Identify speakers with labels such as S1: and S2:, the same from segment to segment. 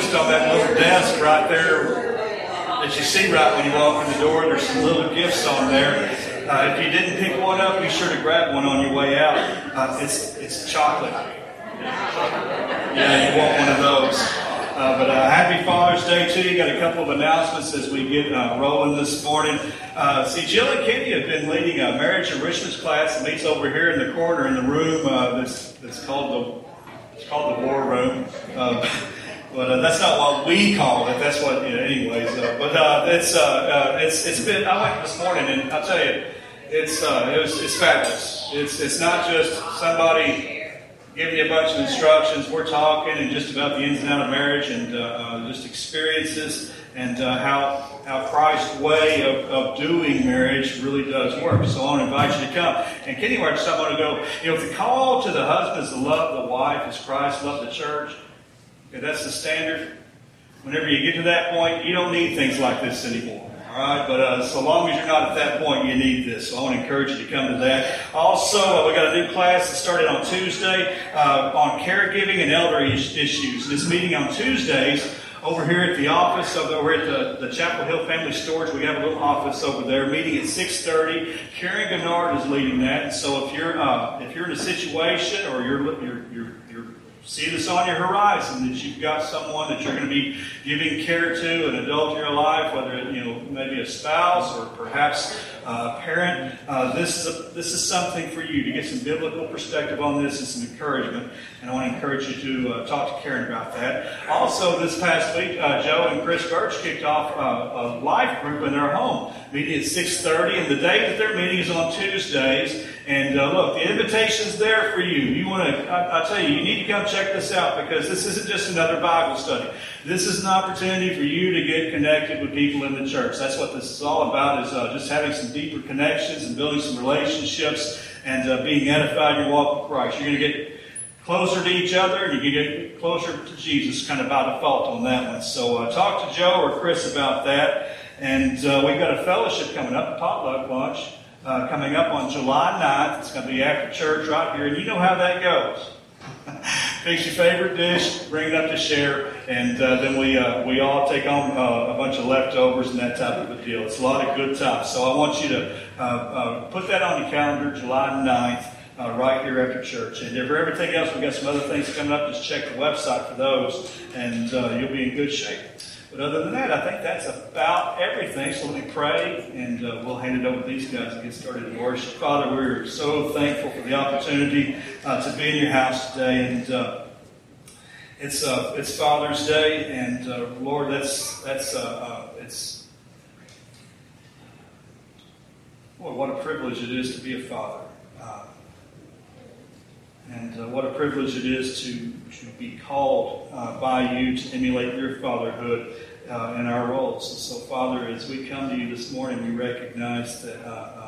S1: noticed on that little desk right there that you see right when you walk in the door, there's some little gifts on there. If you didn't pick one up, be sure to grab one on your way out. It's chocolate. Yeah, you want one of those. But happy Father's Day to you. Got a couple of announcements as we get rolling this morning. See, Jill and Kenny have been leading a marriage enrichment class that meets over here in the corner in the room that's called the War Room. But that's not what we call it. That's what, anyways. But it's been. I went this morning, and I'll tell you, it's fabulous. It's not just somebody giving you a bunch of instructions. We're talking and just about the ins and outs of marriage and just experiences and how Christ's way of doing marriage really does work. So I want to invite you to come. And Kenny, I just want to go. If the call to the husband is to love the wife as Christ loved the church. Okay, that's the standard. Whenever you get to that point, you don't need things like this anymore. All right, but so long as you're not at that point, you need this. So I want to encourage you to come to that. Also, we got a new class that started on Tuesday on caregiving and elderly issues. This meeting on Tuesdays over here at the office, over at the Chapel Hill Family Storage. We have a little office over there. Meeting at 6:30. Karen Gennard is leading that. And so if you're in a situation or you're see this on your horizon, that you've got someone that you're going to be giving care to, an adult in your life, whether maybe a spouse or perhaps a parent. This is something for you to get some biblical perspective on this and some encouragement. And I want to encourage you to talk to Karen about that. Also, this past week, Joe and Chris Birch kicked off a life group in their home, meeting at 6:30, and the day that their meeting is on Tuesdays. And look, the invitation's there for you. You want to? I tell you, you need to come check this out because this isn't just another Bible study. This is an opportunity for you to get connected with people in the church. That's what this is all about. Is just having some deeper connections and building some relationships and being edified in your walk with Christ. You're going to get closer to each other, and you can get closer to Jesus, kind of by default on that one. So talk to Joe or Chris about that. And we've got a fellowship coming up, a potluck lunch. Coming up on July 9th. It's going to be after church right here. And you know how that goes. Fix your favorite dish, bring it up to share, and then we all take on a bunch of leftovers and that type of a deal. It's a lot of good times. So I want you to put that on your calendar, July 9th, right here after church. And for everything else, we've got some other things coming up. Just check the website for those, and you'll be in good shape. But other than that, I think that's about everything. So let me pray, and we'll hand it over to these guys and get started in worship. Father, we're so thankful for the opportunity to be in your house today. And it's Father's Day, and Lord, boy, what a privilege it is to be a father. And what a privilege it is to be called by you to emulate your fatherhood in our roles. And so, Father, as we come to you this morning, we recognize that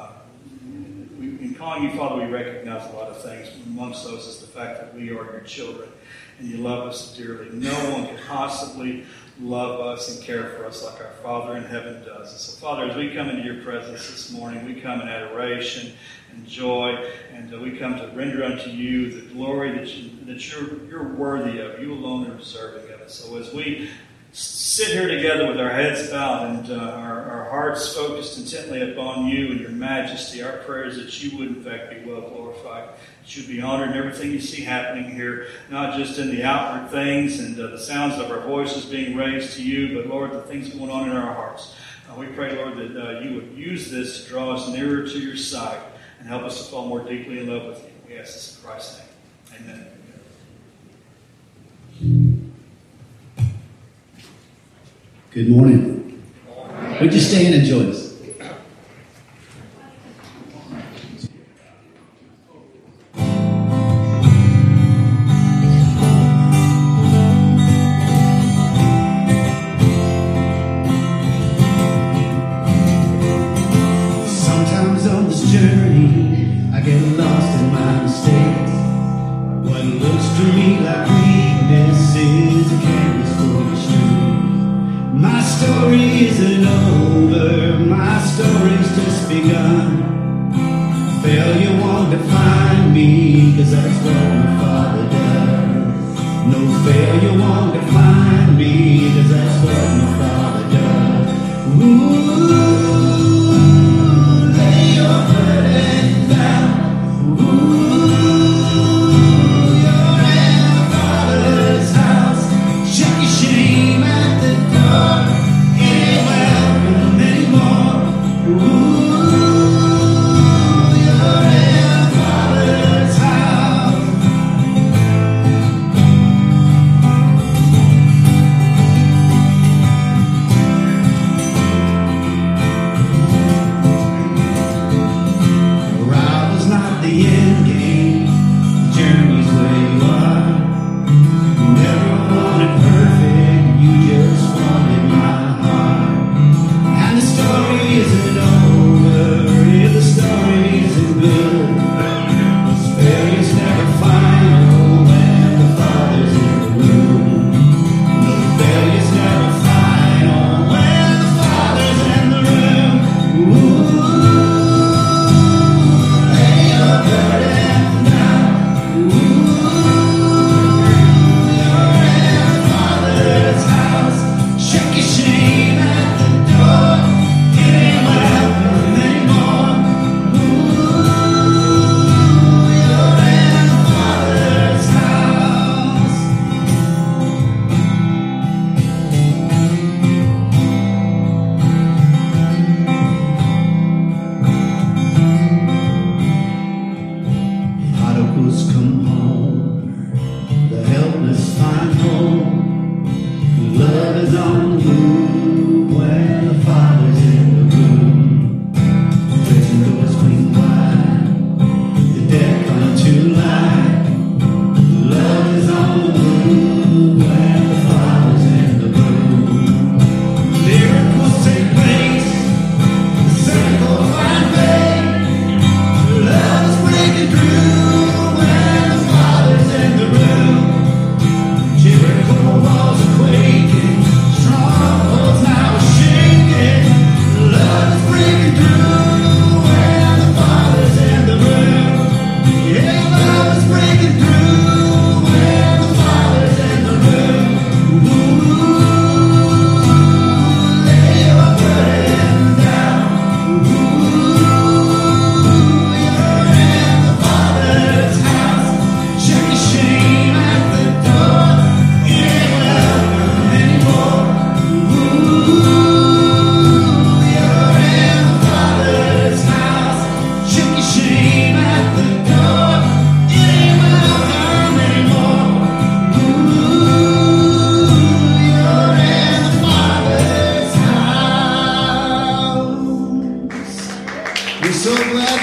S1: in calling you Father, we recognize a lot of things. Amongst those is the fact that we are your children, and you love us dearly. No one can possibly love us and care for us like our Father in heaven does. And so, Father, as we come into your presence this morning, we come in adoration and joy, and we come to render unto you the glory that you're worthy of. You alone are deserving of it. So as we sit here together with our heads bowed and our hearts focused intently upon you and your majesty, our prayer is that you would in fact be well glorified, that you would be honored in everything you see happening here, not just in the outward things and the sounds of our voices being raised to you, but Lord, the things going on in our hearts. We pray, Lord, that you would use this to draw us nearer to your side and help us to fall more deeply in love with you. We ask this in Christ's name. Amen.
S2: Good morning. Would you stand and join us?
S3: Sometimes on this journey, I get lost in my mistakes. What looks to me like weakness is a canvas for the street. My story isn't over, my story's just begun. Failure won't define me, 'cause that's what my Father does. No failure won't define me,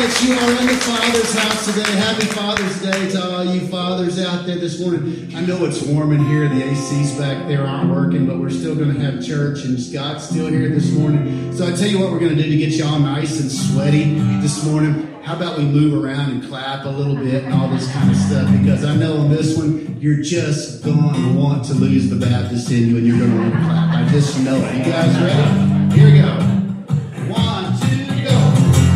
S3: that you are in the Father's house today. Happy Father's Day to all you fathers out there this morning. I know it's warm in here. The ACs back there aren't working, but we're still going to have church, and Scott's still here this morning. So I tell you what we're going to do to get you all nice and sweaty this morning. How about we move around and clap a little bit and all this kind of stuff? Because I know on this one, you're just going to want to lose the Baptist in you, and you're going to want to clap. I just know it. You guys ready? Here we go. 1, 2, go.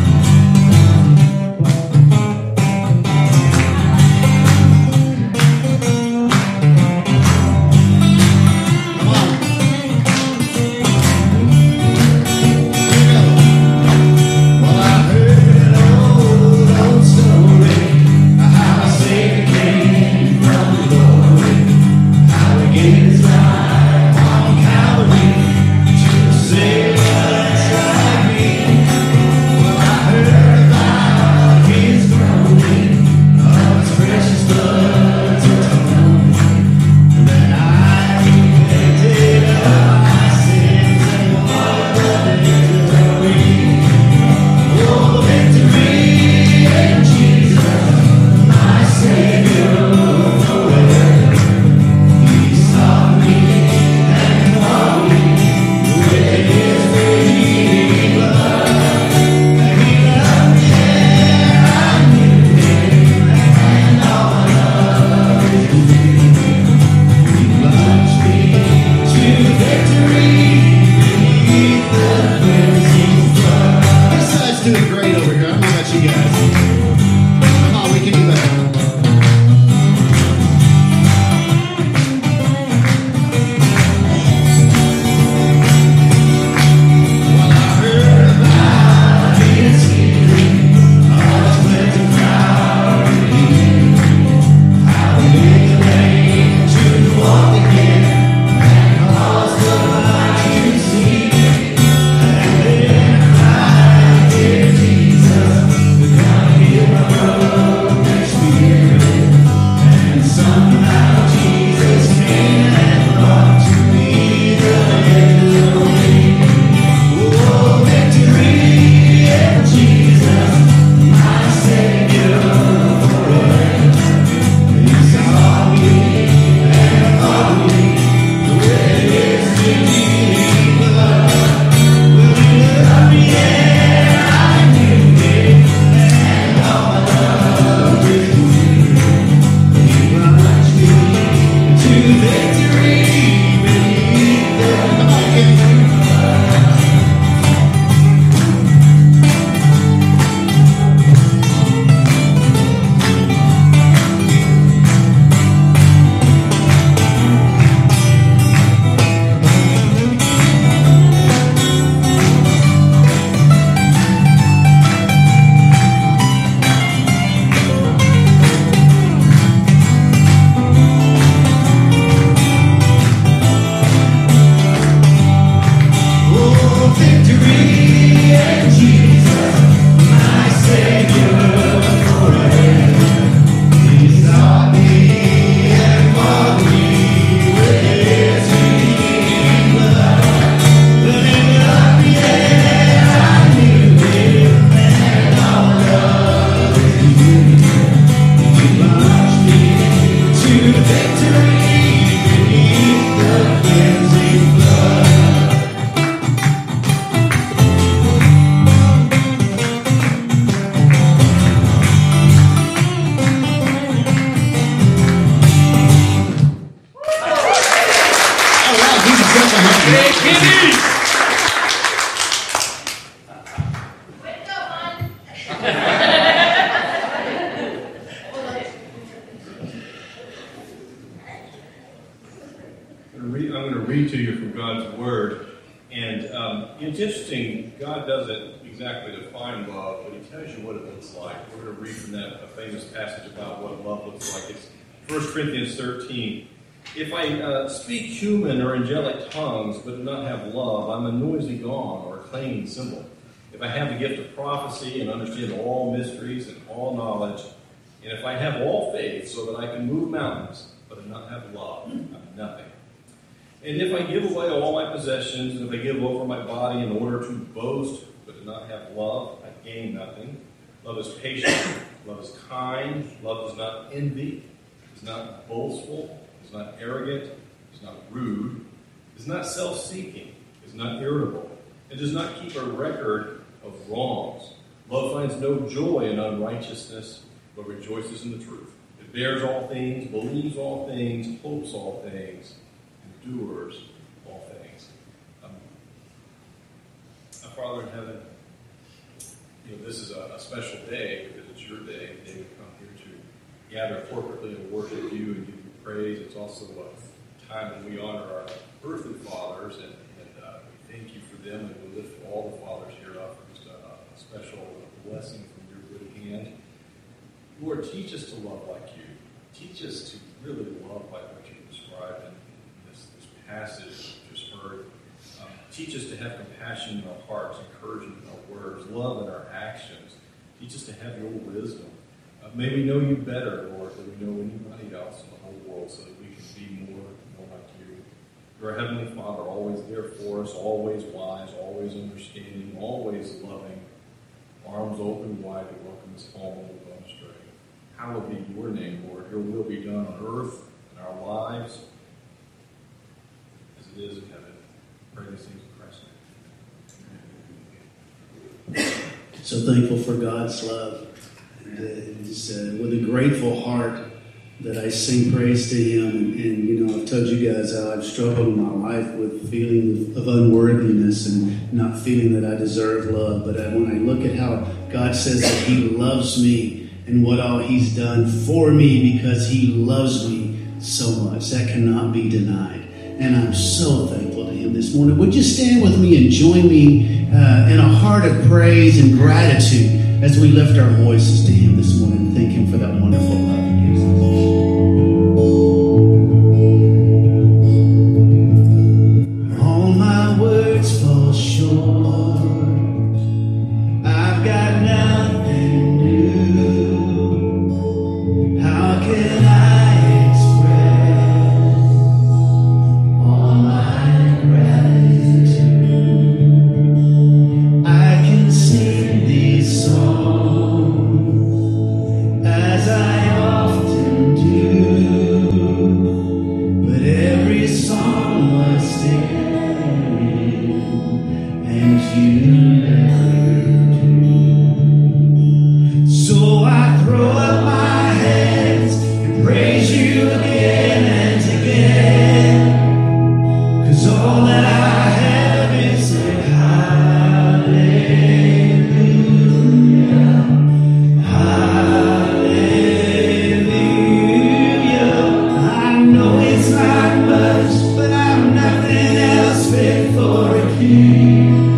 S4: If I speak human or angelic tongues but do not have love, I'm a noisy gong or a clanging cymbal. If I have the gift of prophecy and understand all mysteries and all knowledge, and if I have all faith so that I can move mountains but do not have love, I'm nothing. And if I give away all my possessions, and if I give over my body in order to boast but do not have love, I gain nothing. Love is patient. Love is kind. Love does not envy. Is not boastful. Is not arrogant. Is not rude. Is not self-seeking. Is not irritable. It does not keep a record of wrongs. Love finds no joy in unrighteousness, but rejoices in the truth. It bears all things, believes all things, hopes all things, endures all things. Our Father in heaven, this is a special day because it's your day. The day we come here to gather corporately and worship you and give you praise. It's also a time when we honor our earthly fathers, and we thank you for them, and we lift all the fathers here up for just a special blessing from your good hand. Lord, teach us to love like you. Teach us to really love like what you described in this passage we just heard. Teach us to have compassion in our hearts, encouragement in our words, love in our actions. Teach us to have your wisdom. May we know you better, Lord, than we know anybody else in the whole world, so that we can be more like you. You're our Heavenly Father, always there for us, always wise, always understanding, always loving, arms open wide to welcome us home when we've gone astray. Hallowed be your name, Lord. Your will be done on earth, in our lives, as it is in heaven. Pray these things in Christ's name.
S3: So thankful for God's love. And it's with a grateful heart that I sing praise to Him. And I've told you guys how I've struggled in my life with feeling of unworthiness and not feeling that I deserve love. But when I look at how God says that He loves me and what all He's done for me because He loves me so much, that cannot be denied. And I'm so thankful to Him this morning. Would you stand with me and join me in a heart of praise and gratitude as we lift our voices to Him this morning and thank Him for that wonderful love He gives us. All my words fall short. I've got nothing new. How can I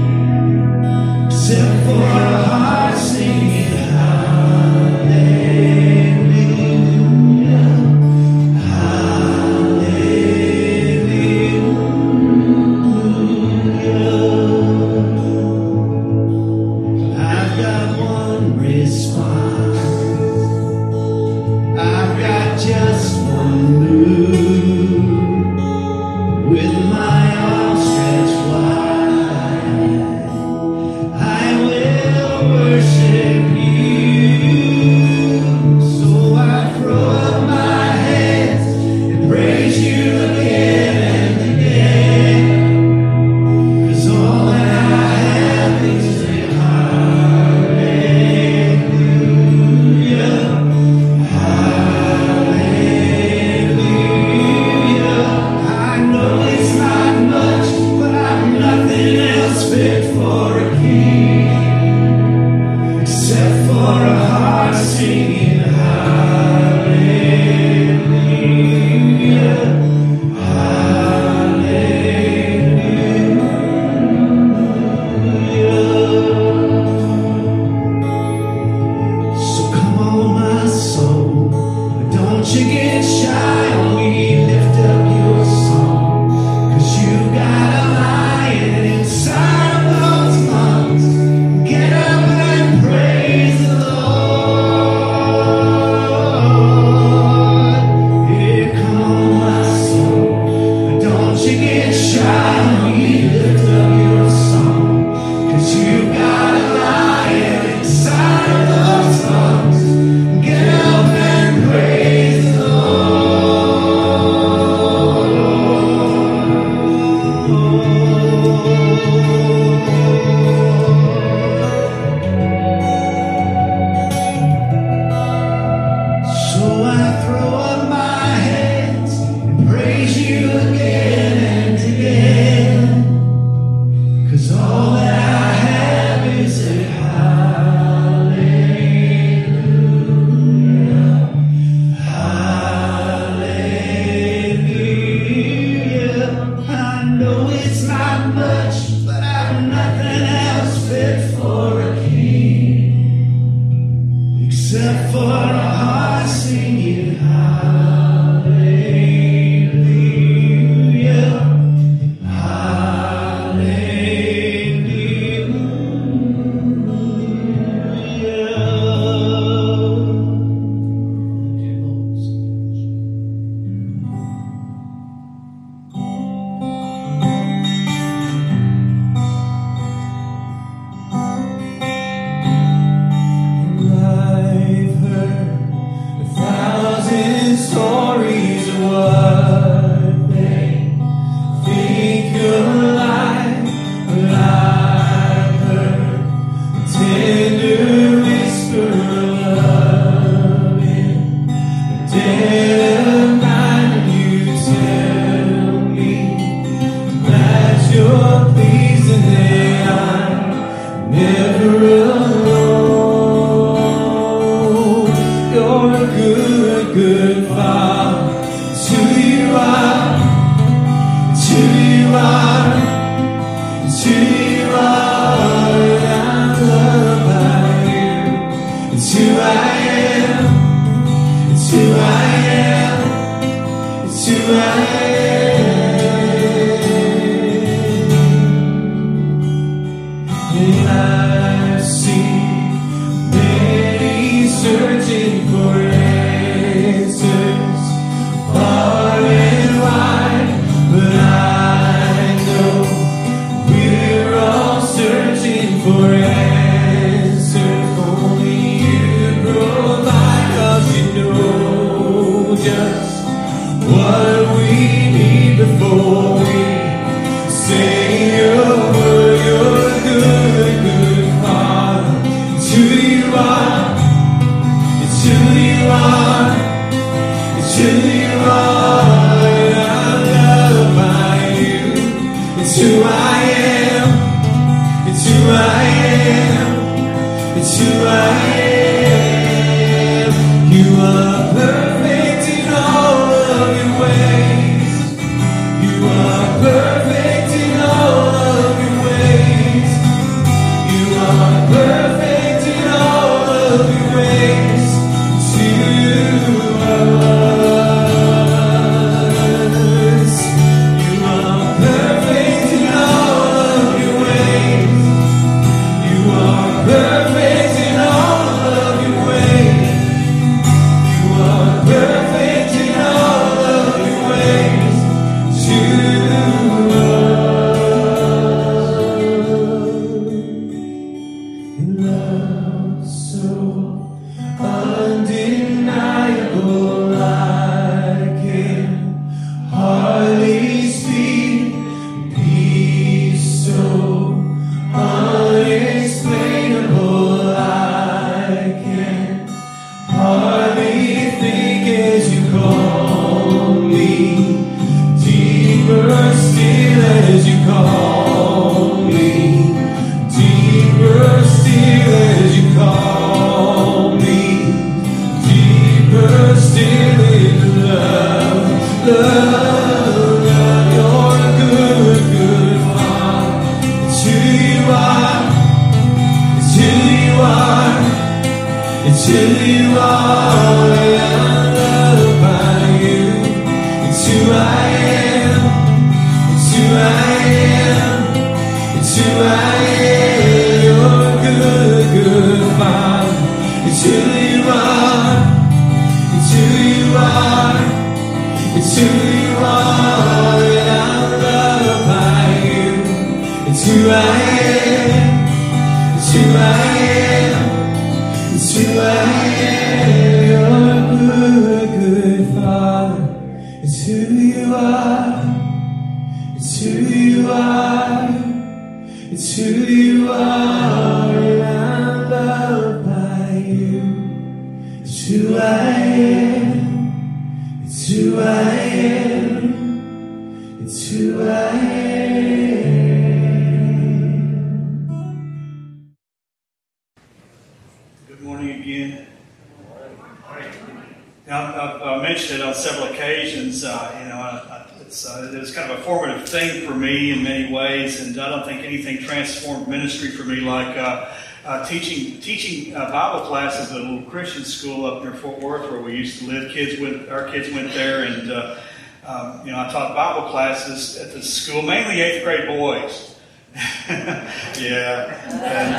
S3: except for a heart singing hallelujah. you are, I'm loved by you. It's who I am. It's who I am. It's who I am. And I've seen many searching for answers, far and wide, but I know we're all searching for answers. Only you provide, 'cause you know just what we need before we say your word. You're a good, good Father. It's who you are. It's who you are. It's who you are. I'm loved by you. It's who I am. It's who I am. It's who I am. You are perfect in all of your ways. You are perfect in all of your ways. You are perfect in all of your ways. It's who you are. You are perfect in all of your ways. You are perfect in all of your ways. You are perfect in all of your ways. It's who you are. In love so undeniable, I can hardly speak. Peace so unexplainable, I can hardly think as you call me. Deeper still as you call me. Deeper still as you call me. Deeper still in love, love, love. You're a good, good Father. It's who you are. It's who you are. It's who you are. I'm loved by you. It's who I am. It's who I am. It's who I am. You're a good, good Father. It's who you are. It's who you are. It's who you are. And I'm loved by you. It's who I am. It's who I am. It's who I am. You're a good, good Father. It's who you are. It's who you are. It's who you are. And I'm loved by you. It's who I am. It's who I am. It's who I am.
S1: Good morning again. Now, I've mentioned it on several occasions. It was kind of a formative thing for me in many ways, and I don't think anything transformed ministry for me like teaching Bible classes at a little Christian school up near Fort Worth where we used to live. Our kids went there, and I taught Bible classes at the school, mainly 8th grade boys. Yeah, and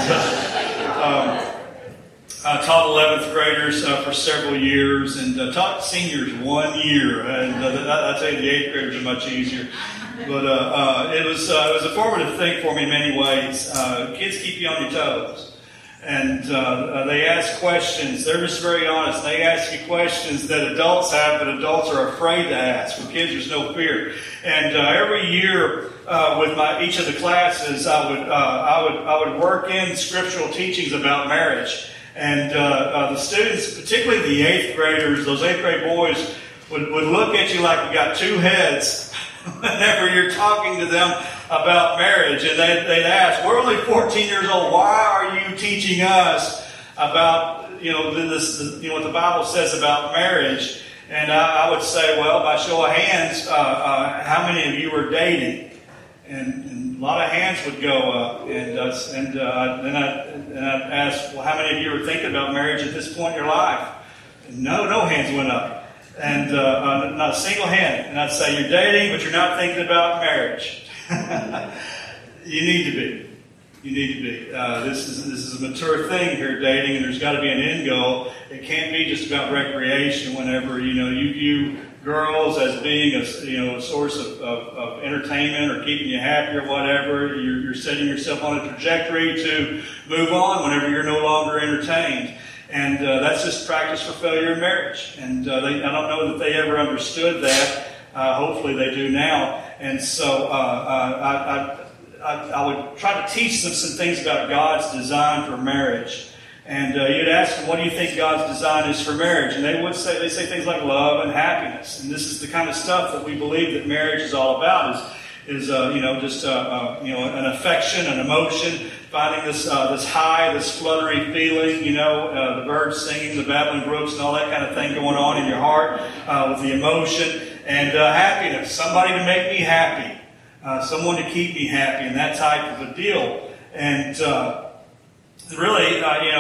S1: I taught 11th graders for several years, and taught seniors 1 year. And I tell you, the 8th graders are much easier. But it was a formative thing for me in many ways. Kids keep you on your toes. And they ask questions. They're just very honest. They ask you questions that adults have, but adults are afraid to ask. With kids, there's no fear. And every year, with each of the classes, I would work in scriptural teachings about marriage. And the students, particularly the 8th graders, those 8th grade boys, would look at you like you got two heads whenever you're talking to them about marriage. And they'd ask, we're only 14 years old. Why are you teaching us about, what the Bible says about marriage? And I would say, well, by show of hands, how many of you are dating? And a lot of hands would go up, and then I'd ask, well, how many of you are thinking about marriage at this point in your life? And no hands went up, and not a single hand. And I'd say, you're dating, but you're not thinking about marriage. You need to be. You need to be. This is a mature thing here, dating, and there's got to be an end goal. It can't be just about recreation. Whenever you view girls as being a source of entertainment or keeping you happy or whatever, you're setting yourself on a trajectory to move on whenever you're no longer entertained. And that's just practice for failure in marriage. And I don't know that they ever understood that. Hopefully they do now. And so I would try to teach them some things about God's design for marriage. And you'd ask them, what do you think God's design is for marriage? And they say things like love and happiness. And this is the kind of stuff that we believe that marriage is all about, is an affection, an emotion, finding this high, this fluttery feeling, the birds singing, the babbling brooks, and all that kind of thing going on in your heart with the emotion. And happiness, somebody to make me happy, someone to keep me happy, and that type of a deal. And really,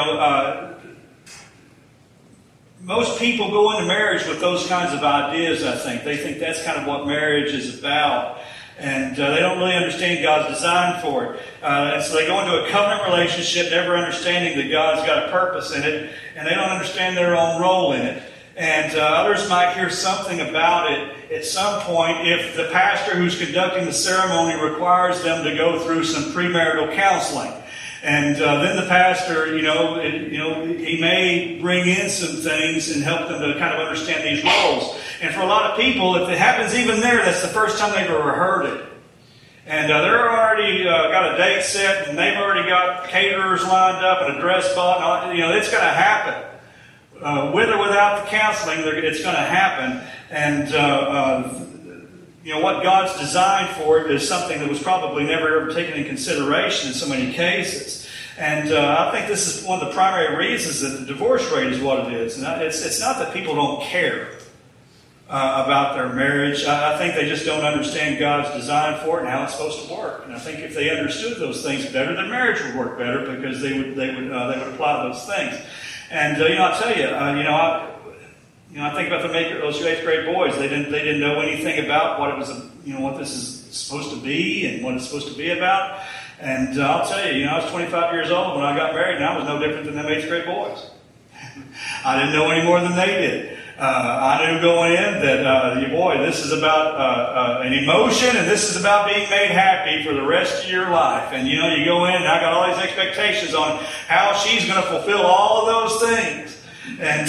S1: most people go into marriage with those kinds of ideas, I think. They think that's kind of what marriage is about. And they don't really understand God's design for it. And so they go into a covenant relationship never understanding that God's got a purpose in it, and they don't understand their own role in it. And others might hear something about it at some point if the pastor who's conducting the ceremony requires them to go through some premarital counseling. And then the pastor, he may bring in some things and help them to kind of understand these roles. And for a lot of people, if it happens even there, that's the first time they've ever heard it. And they're already got a date set, and they've already got caterers lined up and a dress bought. It's going to happen. With or without the counseling, it's going to happen. And what God's designed for it is something that was probably never ever taken into consideration in so many cases. And I think this is one of the primary reasons that the divorce rate is what it is. And it's not that people don't care about their marriage. I think they just don't understand God's design for it and how it's supposed to work. And I think if they understood those things better, their marriage would work better because they would apply those things. And I'll tell you, I think about those 8th grade boys. They didn't know anything about what it was, what this is supposed to be and what it's supposed to be about. And I'll tell you, I was 25 years old when I got married, and I was no different than them 8th grade boys. I didn't know any more than they did. I knew going in that, this is about an emotion, and this is about being made happy for the rest of your life. And, you go in, and I got all these expectations on how she's going to fulfill all of those things. And,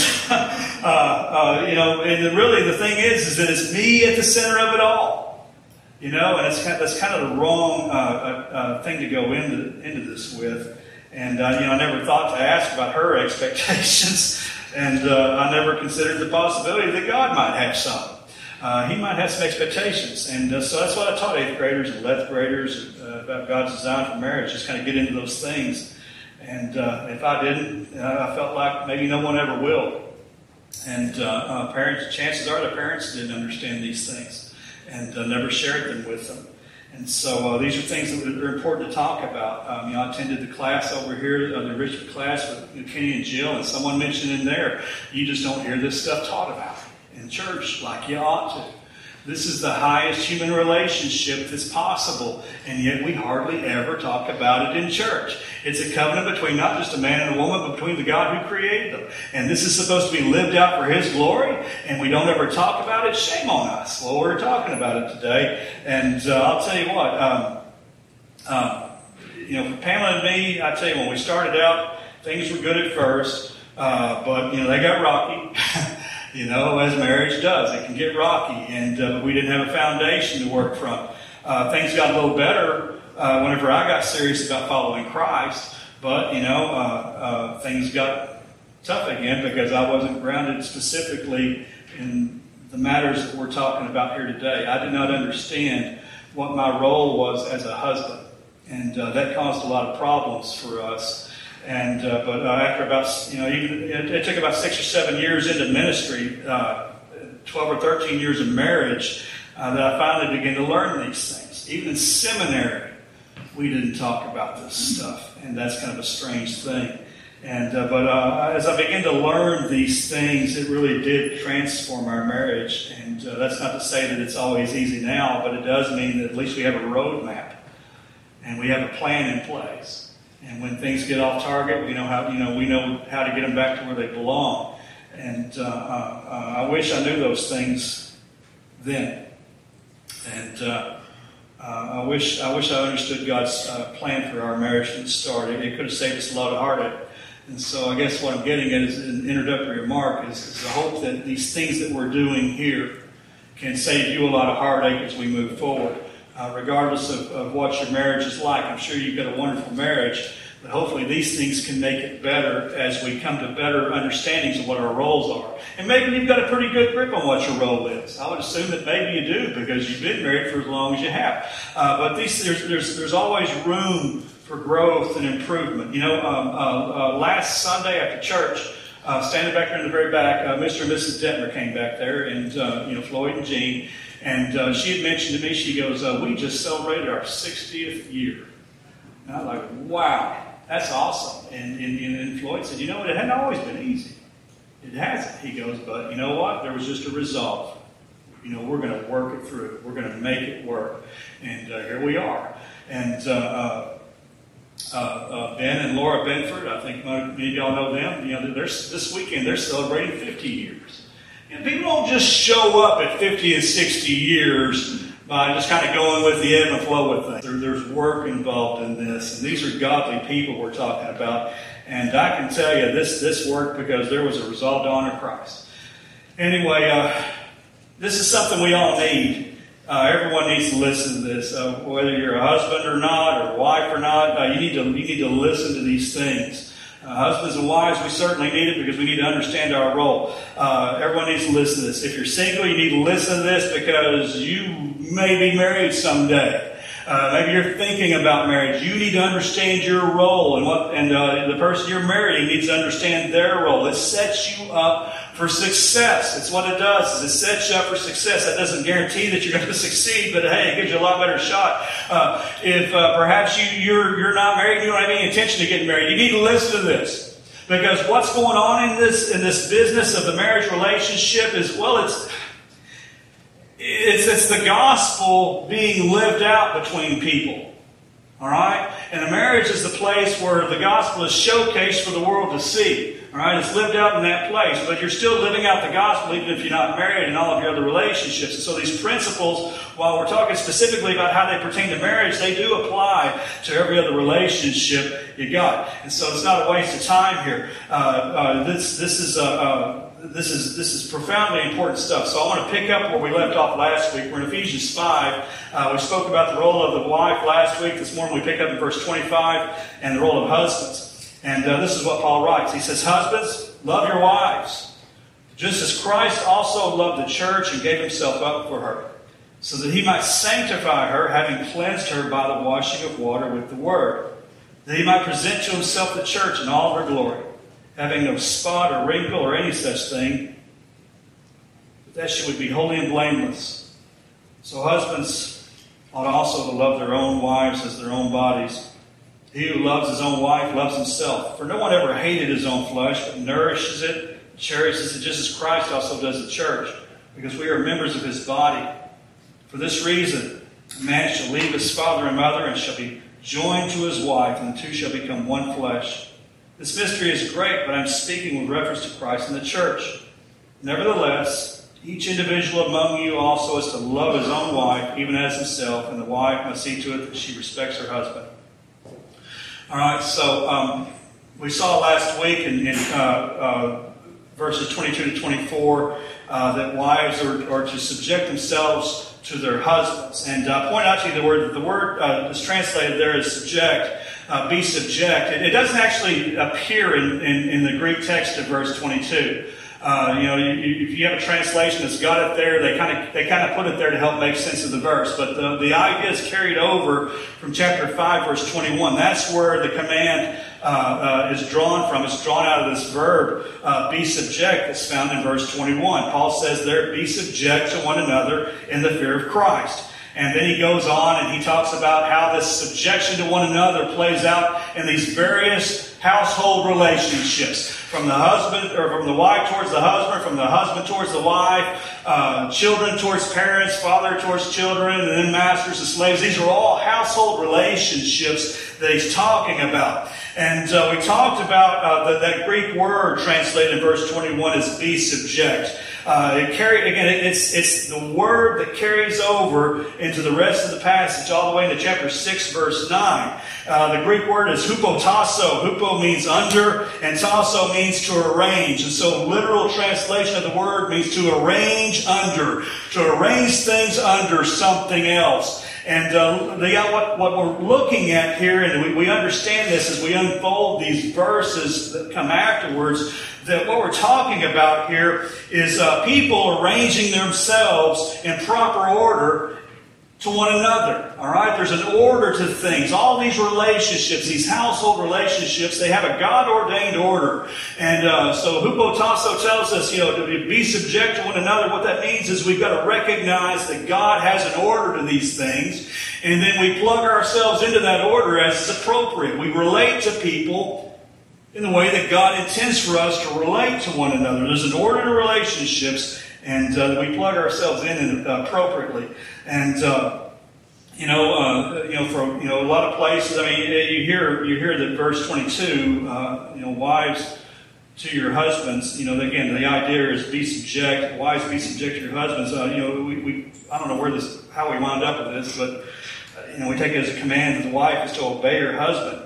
S1: and really the thing is that it's me at the center of it all. And that's kind of the wrong thing to go into this with. And, I never thought to ask about her expectations. And I never considered the possibility that God might have some. He might have some expectations. And so that's what I taught 8th graders and 11th graders about God's design for marriage. Just kind of get into those things. And if I didn't, I felt like maybe no one ever will. And chances are the parents didn't understand these things and never shared them with them. And so these are things that are important to talk about. I attended the class over here, the enrichment class with Kenny and Jill, and someone mentioned in there, you just don't hear this stuff taught about in church like you ought to. This is the highest human relationship that's possible, and yet we hardly ever talk about it in church. It's a covenant between not just a man and a woman, but between the God who created them. And this is supposed to be lived out for His glory, and we don't ever talk about it. Shame on us. Well, we're talking about it today, and I'll tell you what, for Pamela and me, I tell you, when we started out, things were good at first, but they got rocky. As marriage does. It can get rocky, and we didn't have a foundation to work from. Things got a little better whenever I got serious about following Christ, but, things got tough again because I wasn't grounded specifically in the matters that we're talking about here today. I did not understand what my role was as a husband, and that caused a lot of problems for us. And but after about, it took about 6 or 7 years into ministry, 12 or 13 years of marriage, that I finally began to learn these things. Even in seminary, we didn't talk about this stuff. And that's kind of a strange thing. And but as I began to learn these things, it really did transform our marriage. And that's not to say that it's always easy now, but it does mean that at least we have a roadmap and we have a plan in place. And when things get off target, we know how to get them back to where they belong. And I wish I knew those things then. And I wish I understood God's plan for our marriage from the start. It could have saved us a lot of heartache. And so I guess what I'm getting at is an introductory remark is the hope that these things that we're doing here can save you a lot of heartache as we move forward. Regardless of what your marriage is like. I'm sure you've got a wonderful marriage, but hopefully these things can make it better as we come to better understandings of what our roles are. And maybe you've got a pretty good grip on what your role is. I would assume that maybe you do because you've been married for as long as you have. But there's always room for growth and improvement. Last Sunday after church, standing back there in the very back, Mr. and Mrs. Detmer came back there, and Floyd and Jean, and she had mentioned to me, she goes, we just celebrated our 60th year. And I was like, wow, that's awesome. And Floyd said, it hadn't always been easy. It hasn't. He goes, but you know what? There was just a resolve. We're going to work it through. We're going to make it work. And here we are. And Ben and Laura Benford, I think maybe y'all know them. This weekend they're celebrating 50 years. People don't just show up at 50 and 60 years by just kind of going with the ebb and flow with things. There's work involved in this, and these are godly people we're talking about. And I can tell you, this worked because there was a resolve to honor Christ. Anyway, this is something we all need. Everyone needs to listen to this, whether you're a husband or not, or a wife or not. You need to listen to these things. Husbands and wives, we certainly need it because we need to understand our role. Everyone needs to listen to this. If you're single, you need to listen to this because you may be married someday. Maybe you're thinking about marriage. You need to understand your role, and the person you're marrying needs to understand their role. It sets you up for success. It's what it does. Is it sets you up for success. That doesn't guarantee that you're going to succeed, but hey, it gives you a lot better shot. If perhaps you're not married, you don't have any intention of getting married, you need to listen to this, because what's going on in this business of the marriage relationship is, it's the gospel being lived out between people. All right? And a marriage is the place where the gospel is showcased for the world to see. All right? It's lived out in that place. But you're still living out the gospel even if you're not married in all of your other relationships. And so these principles, while we're talking specifically about how they pertain to marriage, they do apply to every other relationship you got. And so it's not a waste of time here. This is profoundly important stuff. So I want to pick up where we left off last week. We're in Ephesians 5. We spoke about the role of the wife last week. This morning we pick up in verse 25 and the role of husbands. And this is what Paul writes. He says, husbands, love your wives, just as Christ also loved the church and gave himself up for her, so that he might sanctify her, having cleansed her by the washing of water with the word, that he might present to himself the church in all of her glory, having no spot or wrinkle or any such thing, but that she would be holy and blameless. So husbands ought also to love their own wives as their own bodies. He who loves his own wife loves himself. For no one ever hated his own flesh, but nourishes it, cherishes it, just as Christ also does the church, because we are members of his body. For this reason, a man shall leave his father and mother and shall be joined to his wife, and the two shall become one flesh. This mystery is great, but I'm speaking with reference to Christ and the church. Nevertheless, each individual among you also is to love his own wife, even as himself, and the wife must see to it that she respects her husband. All right, so we saw last week in verses 22 to 24 that wives are to subject themselves to their husbands. And I point out to you the word is translated there as subject. Be subject. It doesn't actually appear in the Greek text of verse 22. If you have a translation that's got it there, they kind of put it there to help make sense of the verse. But the idea is carried over from chapter 5, verse 21. That's where the command is drawn from. It's drawn out of this verb, be subject, that's found in verse 21. Paul says there, be subject to one another in the fear of Christ. And then he goes on and he talks about how this subjection to one another plays out in these various household relationships. From the husband, or from the wife towards the husband, from the husband towards the wife, children towards parents, father towards children, and then masters and slaves. These are all household relationships that he's talking about. And we talked about that Greek word translated in verse 21 as be subject. It's the word that carries over into the rest of the passage, all the way into chapter 6, verse 9. The Greek word is hupotasso. Hupo means under, and tasso means to arrange. And so literal translation of the word means to arrange under, to arrange things under something else. And what we're looking at here, and we understand this as we unfold these verses that come afterwards, that what we're talking about here is people arranging themselves in proper order to one another. All right? There's an order to things. All these relationships, these household relationships, they have a God-ordained order. And so hupotasso tells us, to be subject to one another. What that means is we've got to recognize that God has an order to these things. And then we plug ourselves into that order as is appropriate. We relate to people in the way that God intends for us to relate to one another. There's an order to relationships, and we plug ourselves in appropriately. And for a lot of places, I mean, you hear that verse 22, wives to your husbands. Again, the idea is be subject. Wives, be subject to your husbands. I don't know how we wound up with this, but we take it as a command that the wife is to obey her husband.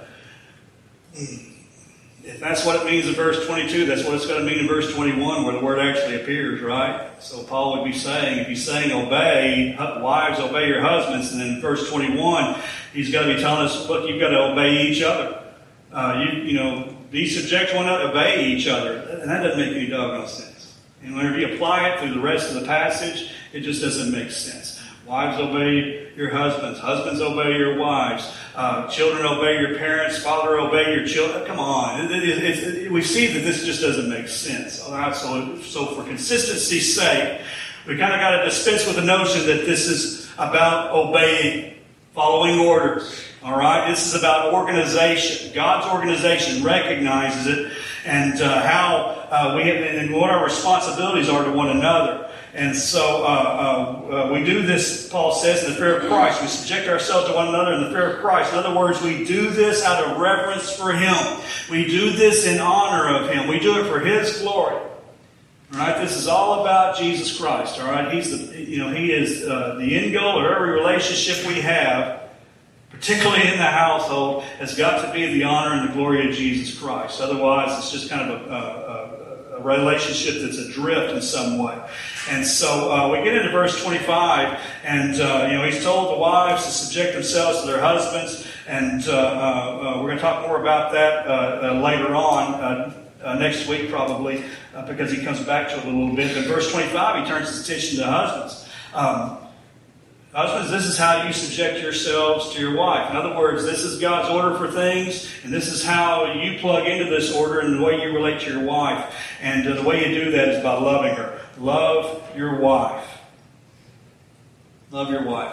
S1: If that's what it means in verse 22, that's what it's going to mean in verse 21, where the word actually appears, right? So Paul would be saying, if he's saying obey, wives obey your husbands, and then in verse 21, he's got to be telling us, look, you've got to obey each other. Be subject to one another, obey each other. And that doesn't make any doggone sense. And whenever you apply it through the rest of the passage, it just doesn't make sense. Wives, obey your husbands. Husbands, obey your wives. Children, obey your parents. Father, obey your children. Come on. We see that this just doesn't make sense. All right? So for consistency's sake, we kind of got to dispense with the notion that this is about obeying, following orders. All right? This is about organization. God's organization recognizes it, and and what our responsibilities are to one another. And so we do this, Paul says, in the fear of Christ. We subject ourselves to one another in the fear of Christ. In other words, we do this out of reverence for Him. We do this in honor of Him. We do it for His glory. All right, this is all about Jesus Christ. All right, He is the end goal of every relationship we have, particularly in the household, has got to be the honor and the glory of Jesus Christ. Otherwise, it's just kind of a relationship that's adrift in some way. And so we get into verse 25, and he's told the wives to subject themselves to their husbands, and we're going to talk more about that later on, next week probably, because he comes back to it a little bit. But verse 25, he turns his attention to husbands. Husbands, this is how you subject yourselves to your wife. In other words, this is God's order for things, and this is how you plug into this order and the way you relate to your wife. And the way you do that is by loving her. Love your wife. Love your wife.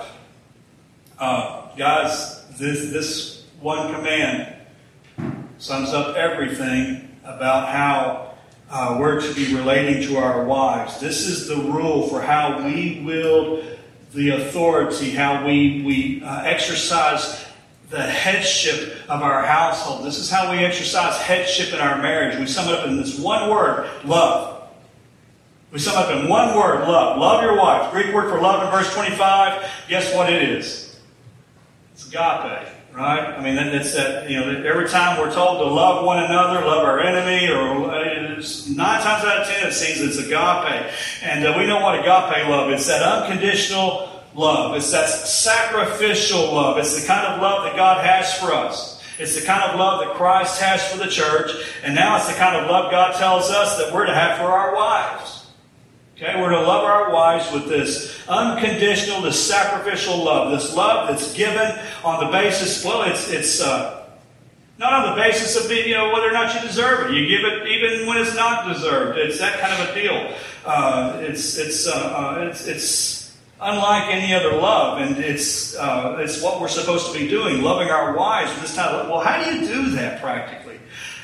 S1: Guys, this one command sums up everything about how we're to be relating to our wives. This is the rule for how we wield the authority, how we exercise the headship of our household. This is how we exercise headship in our marriage. We sum it up in this one word, love. We sum it up in one word, love. Love your wife. Greek word for love in verse 25, guess what it is? It's agape, right? I mean, it's that, every time we're told to love one another, love our enemy, or 9 times out of 10 it seems it's agape. And we know what agape love is. It's that unconditional love. It's that sacrificial love. It's the kind of love that God has for us. It's the kind of love that Christ has for the church. And now it's the kind of love God tells us that we're to have for our wives. Okay, we're to love our wives with this unconditional, this sacrificial love. This love that's given on the basis, it's not on the basis of whether or not you deserve it. You give it even when it's not deserved. It's that kind of a deal. unlike any other love, and it's what we're supposed to be doing, loving our wives with this kind of love. Well, how do you do that practically?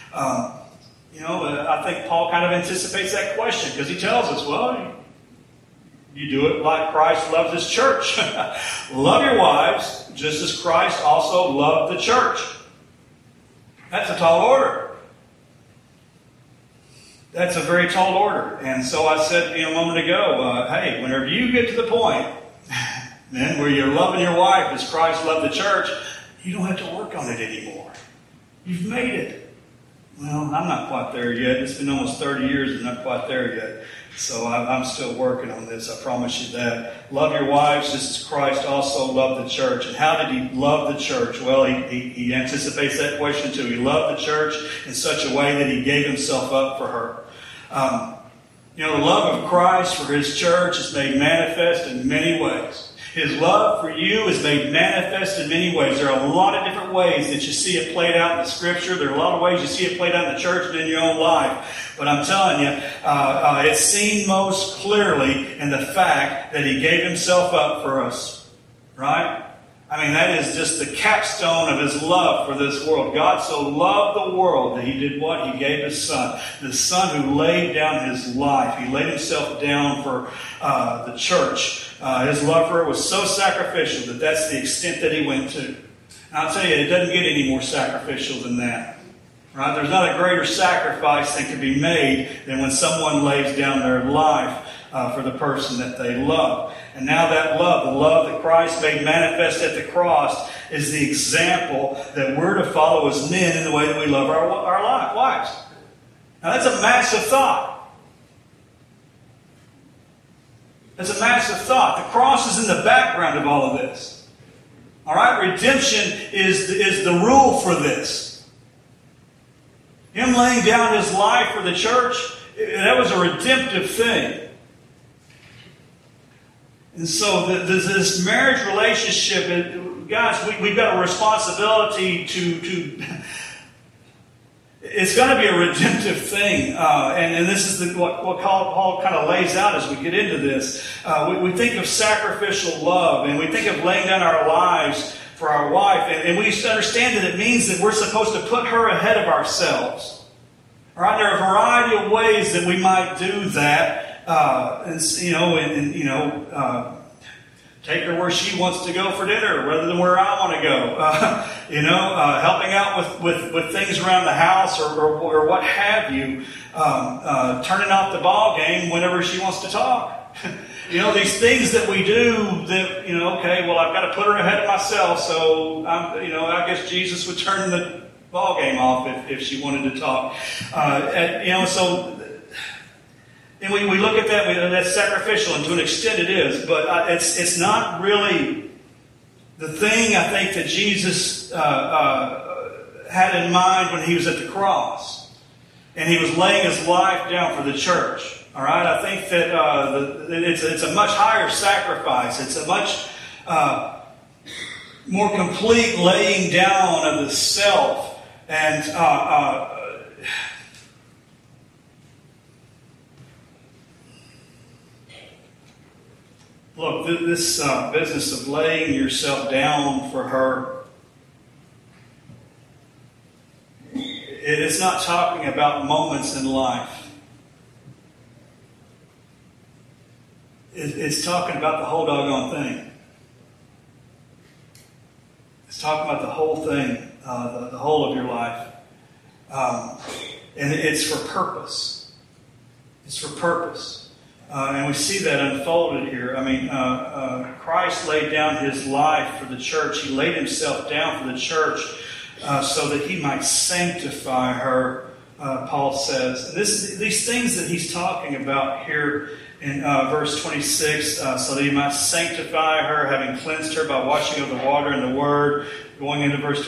S1: I think Paul kind of anticipates that question because he tells us, well, you do it like Christ loved his church. Love your wives just as Christ also loved the church. That's a tall order. That's a very tall order. And so I said a moment ago, hey, whenever you get to the point then where you're loving your wife as Christ loved the church, you don't have to work on it anymore. You've made it. Well, I'm not quite there yet. It's been almost 30 years and not quite there yet. So I'm still working on this. I promise you that. Love your wives just as Christ also loved the church. And how did he love the church? Well, he anticipates that question too. He loved the church in such a way that he gave himself up for her. The love of Christ for his church is made manifest in many ways. His love for you is made manifest in many ways. There are a lot of different ways that you see it played out in the Scripture. There are a lot of ways you see it played out in the church and in your own life. But I'm telling you, it's seen most clearly in the fact that he gave himself up for us. Right? I mean, that is just the capstone of his love for this world. God so loved the world that he did what? He gave his Son. The Son who laid down his life. He laid himself down for the church. His love for her was so sacrificial that that's the extent that he went to. And I'll tell you, it doesn't get any more sacrificial than that. Right? There's not a greater sacrifice that can be made than when someone lays down their life for the person that they love. And now that love, the love that Christ made manifest at the cross, is the example that we're to follow as men in the way that we love our wives. Now that's a massive thought. That's a massive thought. The cross is in the background of all of this. All right? Redemption is the rule for this. Him laying down his life for the church, that was a redemptive thing. And so this marriage relationship, guys, we've got a responsibility to it's going to be a redemptive thing. And this is what Paul kind of lays out as we get into this. We think of sacrificial love, and we think of laying down our lives for our wife. And we understand that it means that we're supposed to put her ahead of ourselves. All right? There are a variety of ways that we might do that. Take her where she wants to go for dinner rather than where I want to go. Helping out with things around the house or what have you. Turning off the ball game whenever she wants to talk. These things that we do that, I've got to put her ahead of myself. So, I guess Jesus would turn the ball game off if she wanted to talk. And we look at that, that's sacrificial, and to an extent it is, but it's not really the thing, I think, that Jesus had in mind when he was at the cross. And he was laying his life down for the church. All right? I think that it's a much higher sacrifice. It's a much more complete laying down of the self. And look, this business of laying yourself down for her, it's not talking about moments in life. It's talking about the whole doggone thing. It's talking about the whole thing, the whole of your life. And it's for purpose. It's for purpose. And we see that unfolded here. I mean, Christ laid down his life for the church. He laid himself down for the church so that he might sanctify her, Paul says. These things that he's talking about here in verse 26, so that he might sanctify her, having cleansed her by washing of the water and the word. Going into verse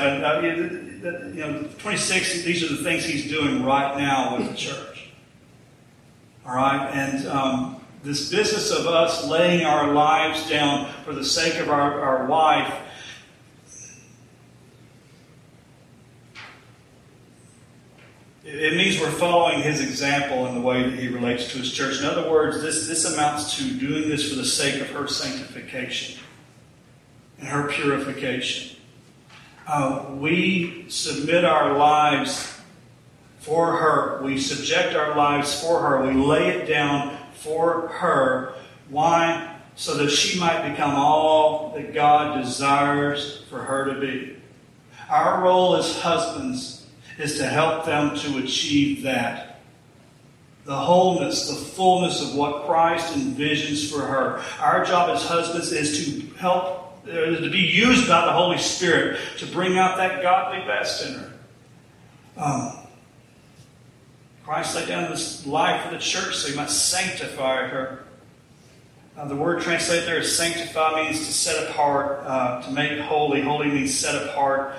S1: 27, 26, these are the things he's doing right now with the church. All right, and this business of us laying our lives down for the sake of our wife, It means we're following his example in the way that he relates to his church. In other words, this amounts to doing this for the sake of her sanctification and her purification. We submit our lives for her. We subject our lives for her. We lay it down for her. Why? So that she might become all that God desires for her to be. Our role as husbands is to help them to achieve that. The wholeness, the fullness of what Christ envisions for her. Our job as husbands is to help, to be used by the Holy Spirit to bring out that godly best in her. Christ laid down this life for the church so he might sanctify her. The word translated there as sanctify means to set apart, to make holy. Holy means set apart.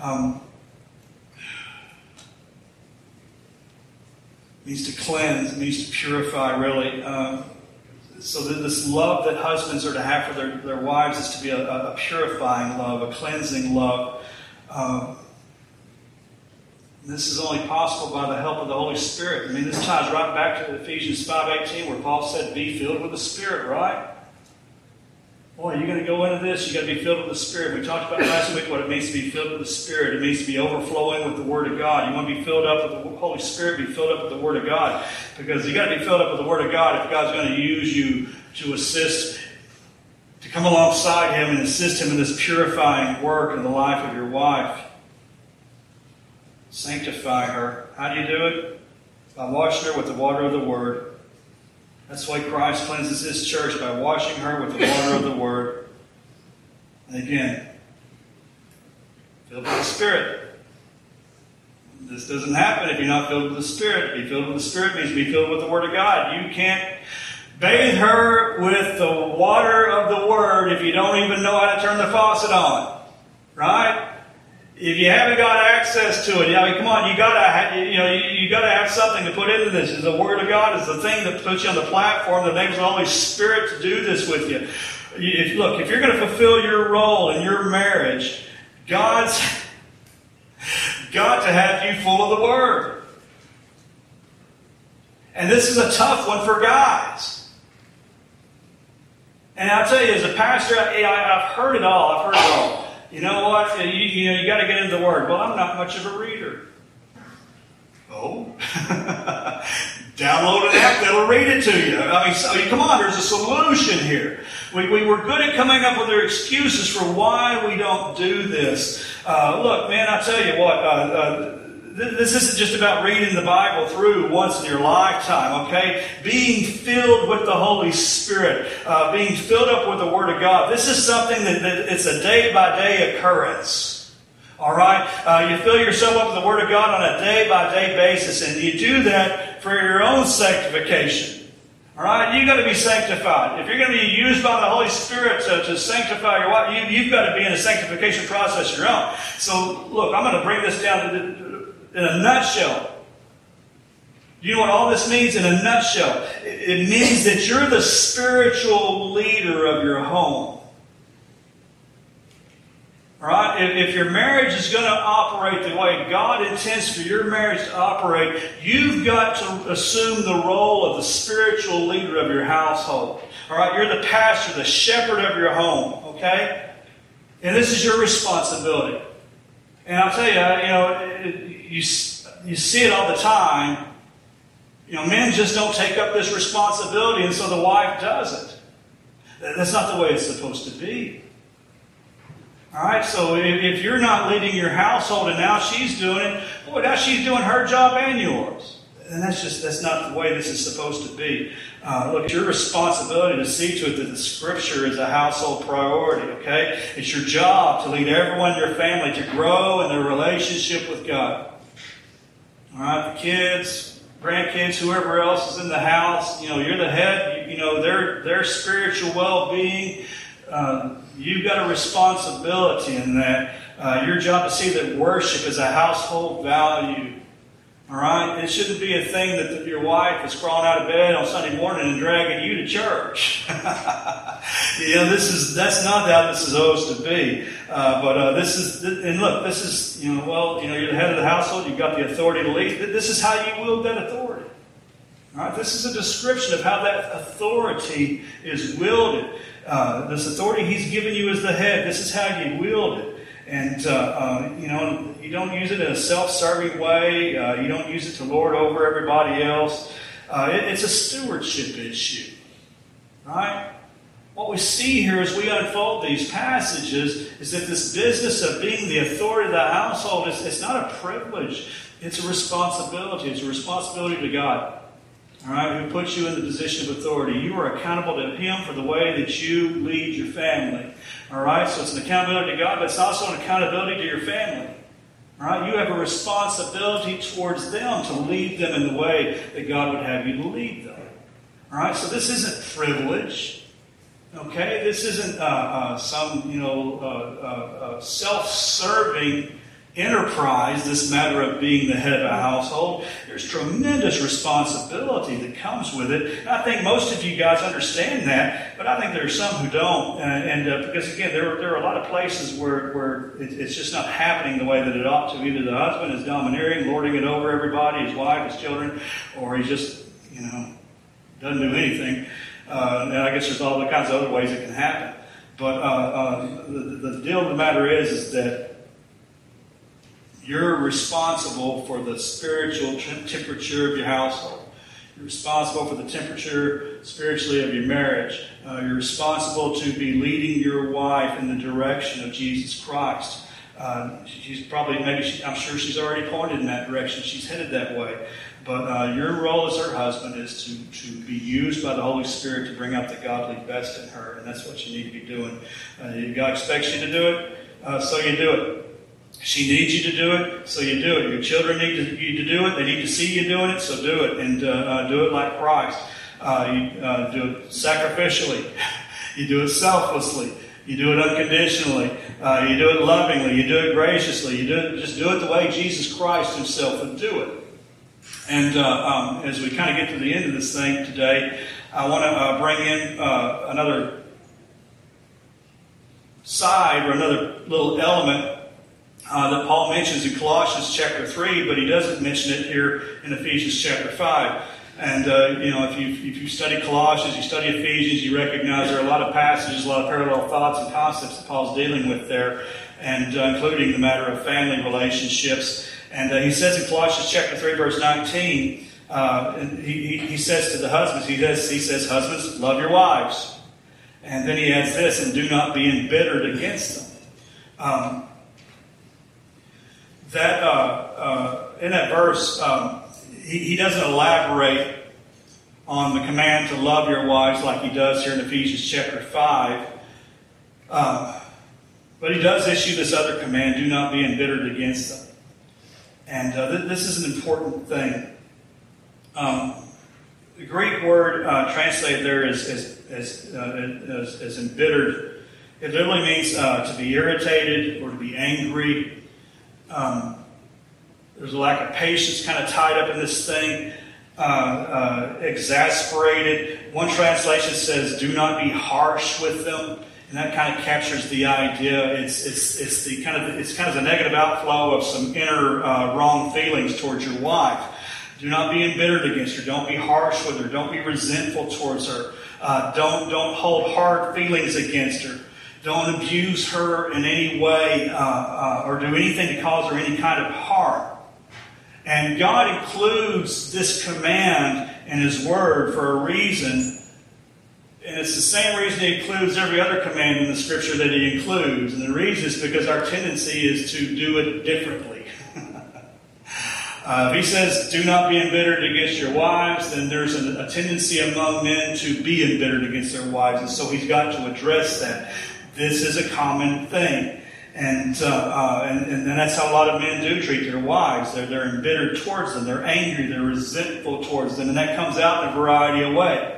S1: Means to cleanse, means to purify, really. So that this love that husbands are to have for their wives is to be a purifying love, a cleansing love. This is only possible by the help of the Holy Spirit. I mean, this ties right back to Ephesians 5:18, where Paul said, be filled with the Spirit, right? Boy, you're going to go into this, you've got to be filled with the Spirit. We talked about last week what it means to be filled with the Spirit. It means to be overflowing with the Word of God. You want to be filled up with the Holy Spirit, be filled up with the Word of God. Because you've got to be filled up with the Word of God if God's going to use you to assist, to come alongside Him and assist Him in this purifying work in the life of your wife. Sanctify her. How do you do it? By washing her with the water of the Word. That's why Christ cleanses His church, by washing her with the water of the Word. And again, filled with the Spirit. This doesn't happen if you're not filled with the Spirit. To be filled with the Spirit means to be filled with the Word of God. You can't bathe her with the water of the Word if you don't even know how to turn the faucet on. Right? If you haven't got access to it, come on, you gotta have something to put into this. The Word of God is the thing that puts you on the platform that enables the Holy Spirit to do this with you. If you're going to fulfill your role in your marriage, God's got to have you full of the Word. And this is a tough one for guys. And I'll tell you, as a pastor, I've heard it all. You know what? You got to get into the Word. Well, I'm not much of a reader. Oh? Download an app that'll read it to you. Come on, there's a solution here. We're good at coming up with their excuses for why we don't do this. Look, man, I tell you what, this isn't just about reading the Bible through once in your lifetime, okay? Being filled with the Holy Spirit, being filled up with the Word of God. This is something that it's a day-by-day occurrence, all right? You fill yourself up with the Word of God on a day-by-day basis, and you do that for your own sanctification, all right? You've got to be sanctified. If you're going to be used by the Holy Spirit to sanctify your wife, you've got to be in a sanctification process of your own. So, look, I'm going to bring this down to in a nutshell. Do you know what all this means in a nutshell? It means that you're the spiritual leader of your home. All right? If your marriage is going to operate the way God intends for your marriage to operate, you've got to assume the role of the spiritual leader of your household. All right? You're the pastor, the shepherd of your home. Okay? And this is your responsibility. And I'll tell you, you see it all the time. Men just don't take up this responsibility, and so the wife does it. That's not the way it's supposed to be. All right, so if you're not leading your household and now she's doing it, now she's doing her job and yours. And that's not the way this is supposed to be. Look, it's your responsibility to see to it that the Scripture is a household priority, okay? It's your job to lead everyone in your family to grow in their relationship with God. All right, the kids, grandkids, whoever else is in the house, you're the head, their spiritual well-being, you've got a responsibility in that. Your job to see that worship is a household value. All right? It shouldn't be a thing that your wife is crawling out of bed on Sunday morning and dragging you to church. That's not how this is supposed to be. This is, you're the head of the household, you've got the authority to lead. This is how you wield that authority. All right? This is a description of how that authority is wielded. This authority He's given you as the head, this is how you wield it. And, you don't use it in a self-serving way. You don't use it to lord over everybody else. It's a stewardship issue. Right? What we see here as we unfold these passages is that this business of being the authority of the household it's not a privilege. It's a responsibility. It's a responsibility to God. All right, who puts you in the position of authority. You are accountable to Him for the way that you lead your family. All right, so it's an accountability to God, but it's also an accountability to your family. All right, you have a responsibility towards them to lead them in the way that God would have you to lead them. All right, so this isn't privilege. Okay, this isn't some self-serving enterprise, this matter of being the head of a household. There's tremendous responsibility that comes with it. And I think most of you guys understand that, but I think there are some who don't. Because, again, there are a lot of places where it's just not happening the way that it ought to. Either the husband is domineering, lording it over everybody, his wife, his children, or he just, doesn't do anything. And I guess there's all the kinds of other ways it can happen. But the deal of the matter is that you're responsible for the spiritual temperature of your household. You're responsible for the temperature spiritually of your marriage. You're responsible to be leading your wife in the direction of Jesus Christ. I'm sure she's already pointed in that direction. She's headed that way. But your role as her husband is to be used by the Holy Spirit to bring out the godly best in her. And that's what you need to be doing. God expects you to do it, so you do it. She needs you to do it, so you do it. Your children need you to do it. They need to see you doing it, so do it. And do it like Christ. You do it sacrificially. You do it selflessly. You do it unconditionally. You do it lovingly. You do it graciously. Just do it the way Jesus Christ Himself would do it. And as we kind of get to the end of this thing today, I want to bring in another side or another little element that Paul mentions in Colossians chapter 3, but he doesn't mention it here in Ephesians chapter 5. And, if you study Colossians, you study Ephesians, you recognize there are a lot of passages, a lot of parallel thoughts and concepts that Paul's dealing with there, and including the matter of family relationships. And he says in Colossians chapter 3, verse 19, and he says to the husbands, he says, husbands, love your wives. And then he adds this, and do not be embittered against them. In that verse, he doesn't elaborate on the command to love your wives like he does here in Ephesians chapter 5. But he does issue this other command, do not be embittered against them. And this is an important thing. The Greek word translated there as embittered, it literally means to be irritated or to be angry. There's a lack of patience kind of tied up in this thing. Exasperated. One translation says, "Do not be harsh with them," and that kind of captures the idea. It's kind of the negative outflow of some inner wrong feelings towards your wife. Do not be embittered against her. Don't be harsh with her. Don't be resentful towards her. Don't hold hard feelings against her. Don't abuse her in any way or do anything to cause her any kind of harm. And God includes this command in His Word for a reason. And it's the same reason He includes every other command in the Scripture that He includes. And the reason is because our tendency is to do it differently. If He says, do not be embittered against your wives, then there's a tendency among men to be embittered against their wives. And so He's got to address that. This is a common thing. And that's how a lot of men do treat their wives. They're embittered towards them. They're angry. They're resentful towards them. And that comes out in a variety of ways.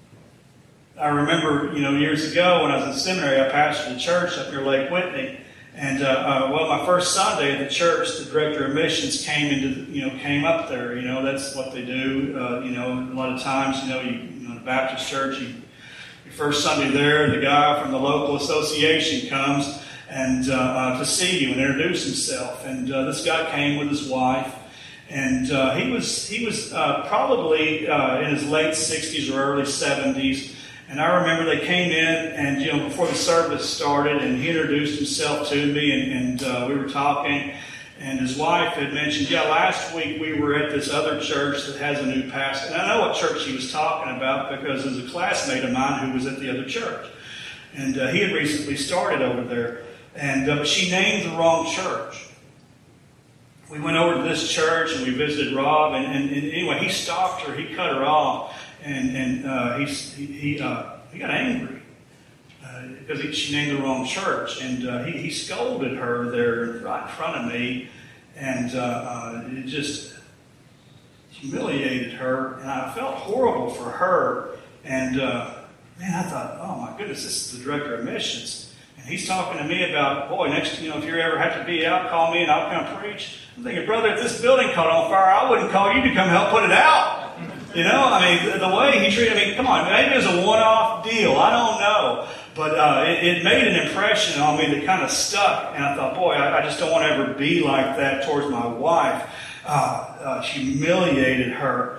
S1: I remember, years ago when I was in seminary, I pastored a church up near Lake Whitney. And my first Sunday at the church, the director of missions came up there. That's what they do. A lot of times, in a Baptist church, your first Sunday there, the guy from the local association comes and to see you and introduce himself. And this guy came with his wife, and he was probably in his late 60s or early 70s. And I remember they came in, and before the service started, and he introduced himself to me, and we were talking. And his wife had mentioned, last week we were at this other church that has a new pastor. And I know what church he was talking about because there's a classmate of mine who was at the other church. And he had recently started over there. And but she named the wrong church. We went over to this church and we visited Rob. And anyway, he stopped her. He cut her off. And he got angry because she named the wrong church, and he scolded her there right in front of me, and it just humiliated her, and I felt horrible for her. And I thought, oh my goodness, this is the director of missions, and he's talking to me about, boy, next, if you ever have to be out, call me and I'll come preach. I'm thinking, brother, if this building caught on fire, I wouldn't call you to come help put it out. The way he treated me, come on, maybe it was a one-off deal. I don't know. But it made an impression on me that kind of stuck. And I thought, boy, I just don't want to ever be like that towards my wife. Humiliated her.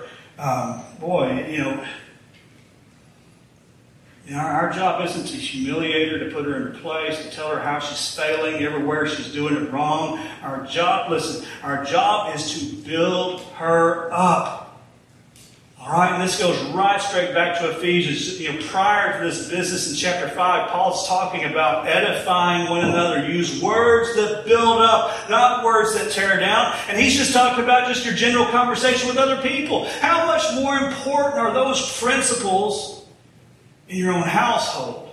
S1: Our job isn't to humiliate her, to put her in her place, to tell her how she's failing everywhere she's doing it wrong. Our job is to build her up. All right, and this goes right straight back to Ephesians. Prior to this business in chapter 5, Paul's talking about edifying one another. Use words that build up, not words that tear down. And he's just talking about just your general conversation with other people. How much more important are those principles in your own household?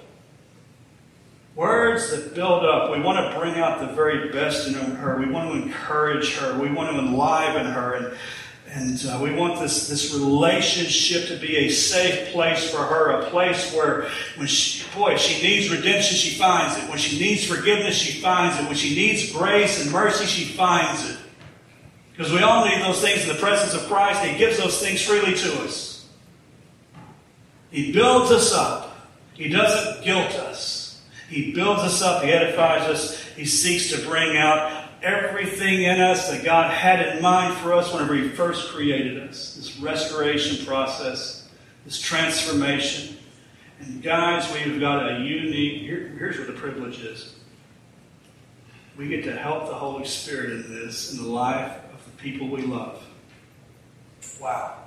S1: Words that build up. We want to bring out the very best in her. We want to encourage her. We want to enliven her. And we want this relationship to be a safe place for her, a place where if she needs redemption, she finds it. When she needs forgiveness, she finds it. When she needs grace and mercy, she finds it. Because we all need those things in the presence of Christ. He gives those things freely to us. He builds us up. He doesn't guilt us. He builds us up. He edifies us. He seeks to bring out everything in us that God had in mind for us whenever He first created us. This restoration process, this transformation. And guys, we've got a unique, here's where the privilege is. We get to help the Holy Spirit in this, in the life of the people we love. Wow.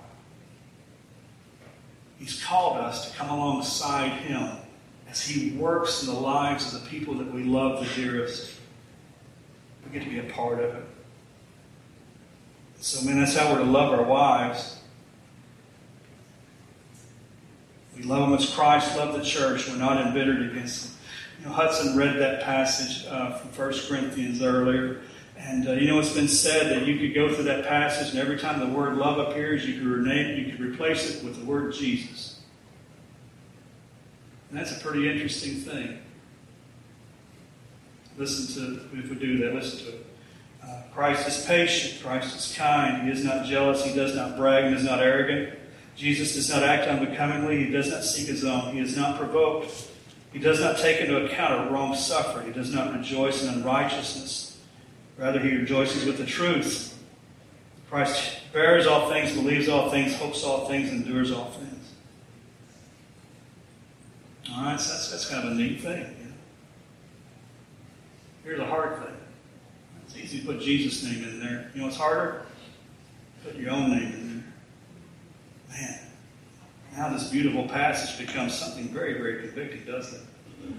S1: He's called us to come alongside Him as He works in the lives of the people that we love the dearest. We get to be a part of it. So, that's how we're to love our wives. We love them as Christ loved the church. We're not embittered against them. Hudson read that passage from 1 Corinthians earlier. And it's been said that you could go through that passage, and every time the word love appears, you could replace it with the word Jesus. And that's a pretty interesting thing. If we do that, listen to it. Christ is patient. Christ is kind. He is not jealous. He does not brag and is not arrogant. Jesus does not act unbecomingly. He does not seek his own. He is not provoked. He does not take into account a wrong suffered. He does not rejoice in unrighteousness. Rather, he rejoices with the truth. Christ bears all things, believes all things, hopes all things, endures all things. All right, so that's kind of a neat thing. Here's a hard thing. It's easy to put Jesus' name in there. You know what's harder? Put your own name in there. Man, now this beautiful passage becomes something very, very convicting, doesn't it?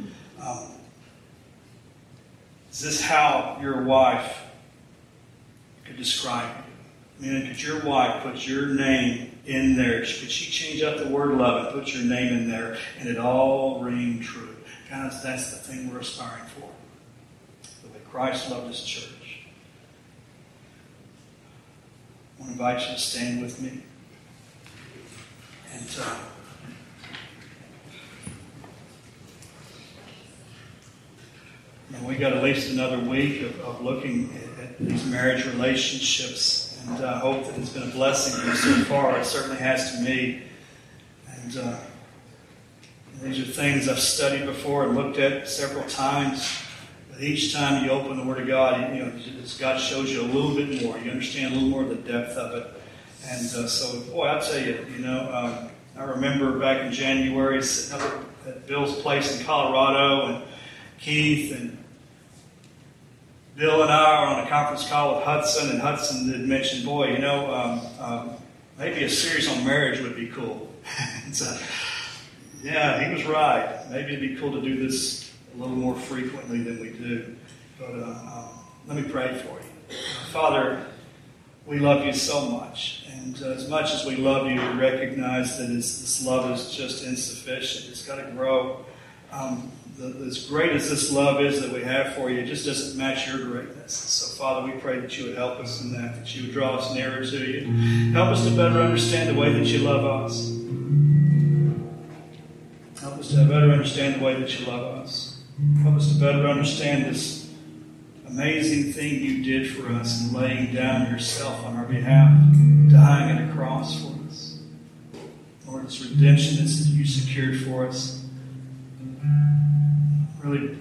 S1: Is this how your wife could describe you? Could your wife put your name in there? Could she change out the word love and put your name in there and it all ring true? Guys, that's the thing we're aspiring for. Christ loved His church. I want to invite you to stand with me. And we got at least another week of looking at these marriage relationships, and I hope that it's been a blessing to you so far. It certainly has to me. And these are things I've studied before and looked at several times. But each time you open the Word of God, God shows you a little bit more. You understand a little more of the depth of it. And so, boy, I'll tell you, I remember back in January sitting up at Bill's place in Colorado, and Keith and Bill and I are on a conference call with Hudson, and Hudson had mentioned, maybe a series on marriage would be cool. So, yeah, he was right. Maybe it'd be cool to do this a little more frequently than we do. But let me pray for you. Father, we love you so much. And as much as we love you, we recognize that this love is just insufficient. It's got to grow. As great as this love is that we have for you, it just doesn't match your greatness. So, Father, we pray that you would help us in that you would draw us nearer to you. Help us to better understand the way that you love us. Help us to better understand the way that you love us. Help us to better understand this amazing thing you did for us in laying down yourself on our behalf, dying on a cross for us. Lord, this redemption that you secured for us. Really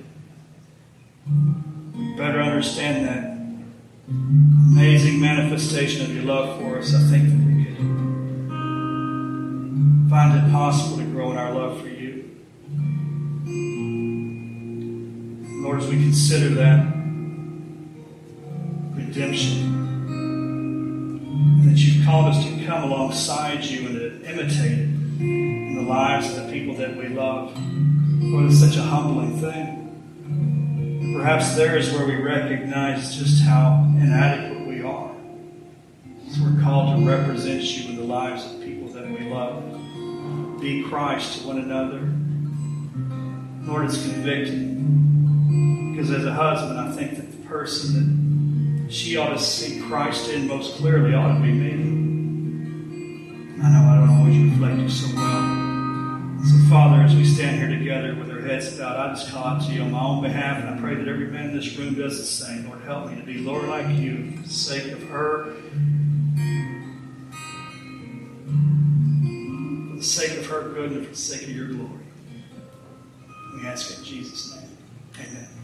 S1: better understand that amazing manifestation of your love for us. I think that we could find it possible to grow in our love for you. Lord, as we consider that redemption, that you've called us to come alongside you and to imitate it in the lives of the people that we love. Lord, it's such a humbling thing. And perhaps there is where we recognize just how inadequate we are. So we're called to represent you in the lives of people that we love. Be Christ to one another. Lord, it's convicting. Because as a husband, I think that the person that she ought to see Christ in most clearly ought to be me. I know I don't always reflect you so well. So, Father, as we stand here together with our heads bowed, I just call out to you on my own behalf, and I pray that every man in this room does the same. Lord, help me to be, Lord, like you, for the sake of her, for the sake of her good, and for the sake of your glory. We ask it in Jesus' name. Amen.